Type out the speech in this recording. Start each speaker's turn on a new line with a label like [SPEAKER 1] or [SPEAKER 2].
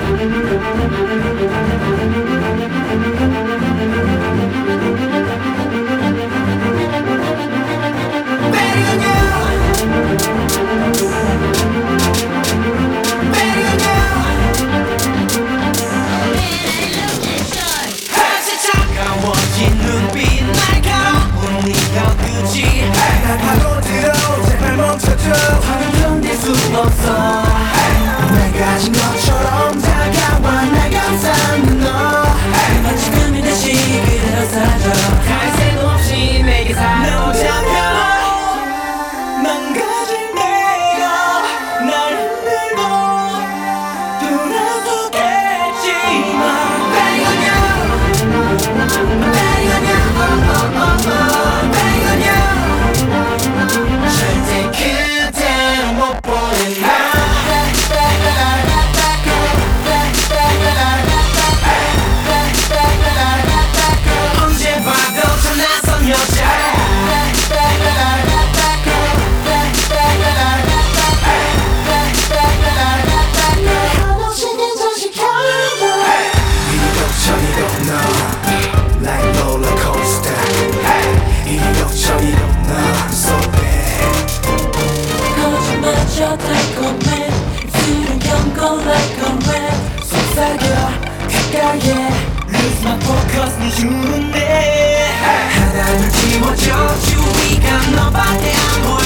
[SPEAKER 1] 내가 가진 것처럼 다가와 날 감싸는 너
[SPEAKER 2] 지금이 다시 그대로 사줘 갈 새도 없이 내게 사랑 잡혀 망가진 내가 날 흔들고 돌아서겠지만
[SPEAKER 1] Betting on you Betting on you Betting on you 절대 그대로 못 보내 나 언제 봐도 저 낯선 여자 Like roller coaster, 이리저리로 너 so bad.
[SPEAKER 2] 거짓말쳐 달콤해 입술은 경고 like a rat
[SPEAKER 1] 속삭여 가까이에
[SPEAKER 2] Lose my focus 네 주는데
[SPEAKER 1] 하나를 지워줘 주위가 너밖에 안 보여